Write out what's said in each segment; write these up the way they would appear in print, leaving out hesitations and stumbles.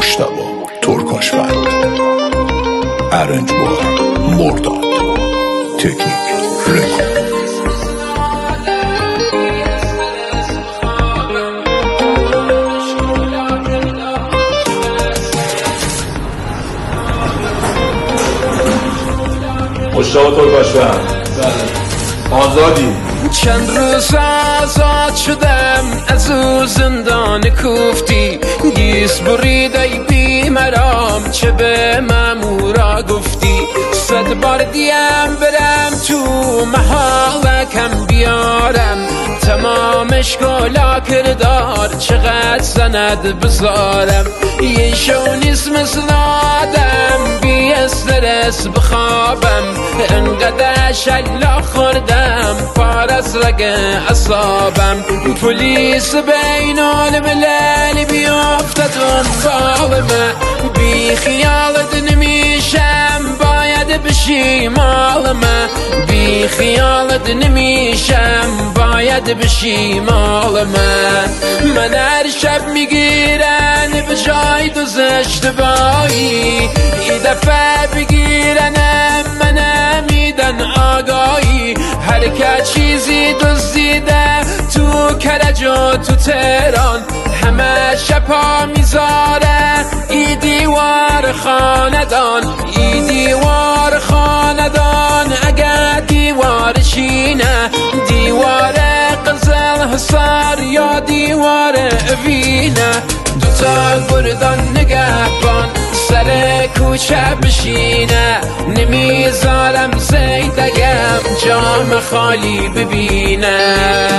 مجتبی ترکاشفند، ارنجبار مرداد، تکنیک رکورد. مجتبی ترکاشفند آزادی. چند روز آزاد شدم از او زندان کوفتی، گیس برید ای بی مرام چه به مامورا گفتی. 100 بار دیم برم تو محالکم بیارم، تمامش کلا کردار چقدر سند بذارم. یه شو نیست مثل آدم بی استرس بخوابم، انقدر شلا خوردم پار از رگ اصابم. پلیس بین الملل بیافته دنبال من، بی خیالت نمیشم باید بشی مال من. بی خیالت نمیشم باید بشی مال من هر شب میگیرن به جای دوز اشتباهی، ای دفعه بگیرنم منم میدن آگاهی. هر که چیزی دزدیده تو کرج و تو تهران، همه شپا میذاره ای دیوار خاندان. ای دیوار خاندان اگر دیوارشینه، دیوار قزل حصار یا دیوار اوینه. دوتا گردان نگهبان سر کوچه بشینه، نمیذارم زیدگم جام خالی ببینه.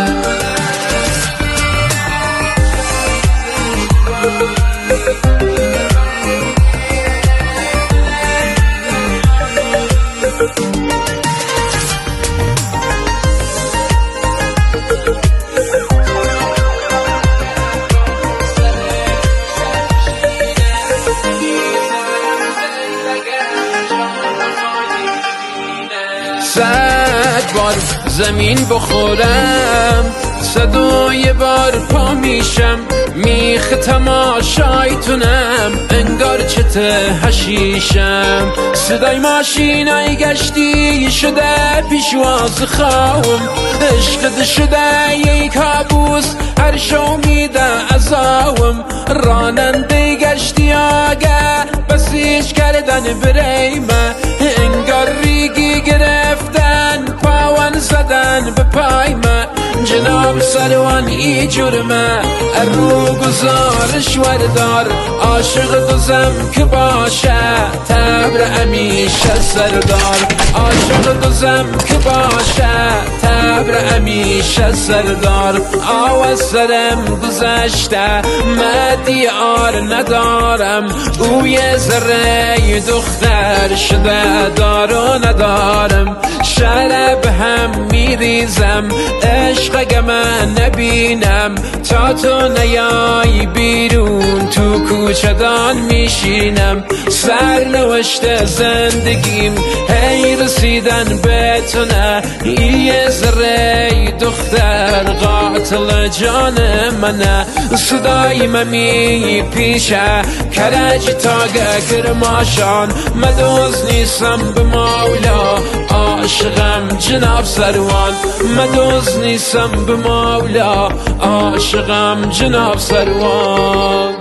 بار زمین بخورم 101 بار پا میشم، میخ تماشایتونم انگار چته حشیشم. صدای ماشینای گشتی شده پیشواز خواهم، عشقت شده یک کابوس هر شو میده عذابم. راننده گشتی آگه بسیج کردن بریمه، انگار ریگی گرفتن پاون زدن به پای من. جناب سروان ای جرمه رو گزارش وردار، عاشق دوزم که باشه تبر امیشه سردار. عاشق دوزم که باشه تبر امیشه سردار. آواز سرم گذشته مدیار ندارم، او یه ذره دختر شده دار و ندارم. شرب هم میریزم عشق من نبینم، تا تو نیای بیرون تو کوچه دان میشینم. سرنوشت زندگیم هی رسیدن به تو نه، یه ذره دختر قاتل جان منه. صدای من میپیشه کرج تا گرماشان، مدوز نیستم به مولا عاشقم جناب سروان. مدوز نیستم به مولا عاشقم جناب سروان.